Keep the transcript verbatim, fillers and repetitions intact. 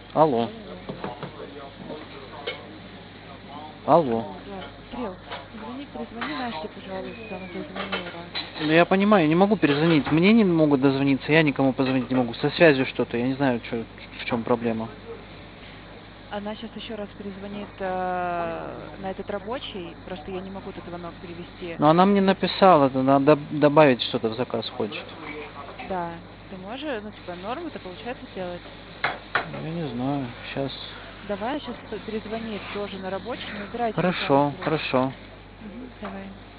Алло, Алло, алло. алло. Алло, да. Кирилл, извини, перезвони Насте, пожалуйста, она дозвонила. Ну я понимаю, я не могу перезвонить. Мне не могут дозвониться, я никому позвонить не могу. Со связью что-то, я не знаю, чё, в чем проблема. Она сейчас еще раз перезвонит э, на этот рабочий, просто я не могу этот звонок перевести. Но она мне Ты, написала, да, надо добавить что-то в заказ хочет. да, ты можешь, ну, типа, норм это получается сделать? Я не знаю, сейчас. Давай, сейчас перезвонит тоже на рабочий, не убирай телефон Хорошо, просто. хорошо. Мгм, давай.